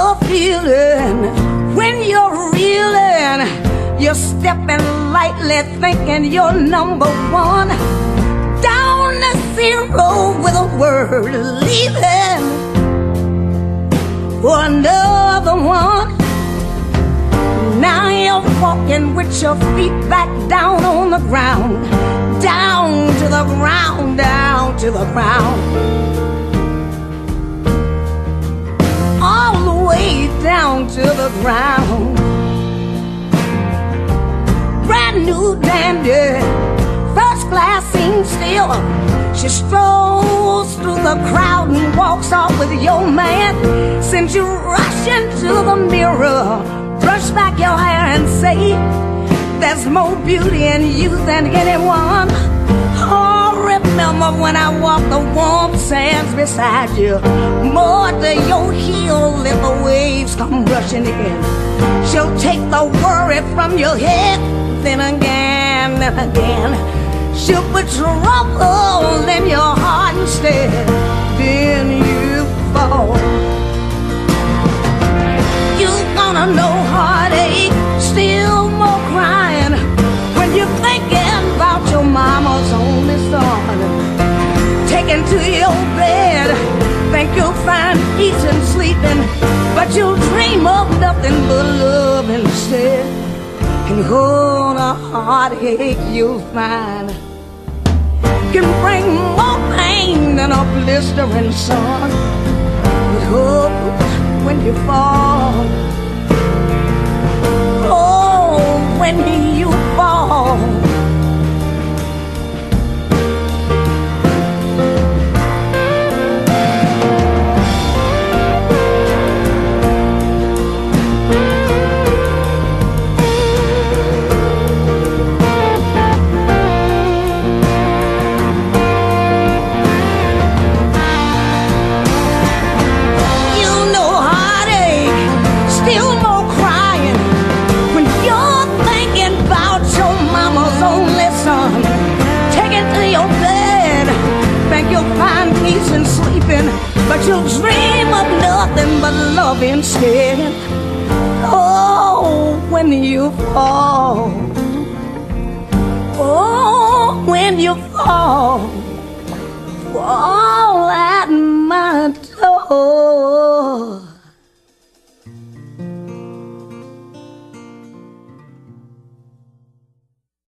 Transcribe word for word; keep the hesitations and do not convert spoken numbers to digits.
you're feeling, when you're reeling, you're stepping lightly, thinking you're number one. Down the zero with a word, leaving for another one. Now you're walking with your feet back down on the ground, down to the ground, down to the ground, all the way down to the ground. Brand new dandy, first class scene still. She strolls through the crowd and walks off with your man. Sends you rushing to the mirror, brush back your hair and say, there's more beauty in you than anyone. Oh, remember when I walked the warm sands beside you, more to your heel if the waves come rushing in. She'll take the worry from your head, then again, then again. She'll put trouble in your heart instead. Then you fall. You're gonna know heartache, still more crying, when you're thinking about your mama's only son. Taken to your bed, think you'll find peace in sleeping, but you'll dream of nothing but love instead. And oh, the heartache you'll find can bring more pain than a blistering sun. But oh, when you fall, oh, when you fall, and sleeping, but you'll dream of nothing but love instead. Oh, when you fall, oh, when you fall, fall at my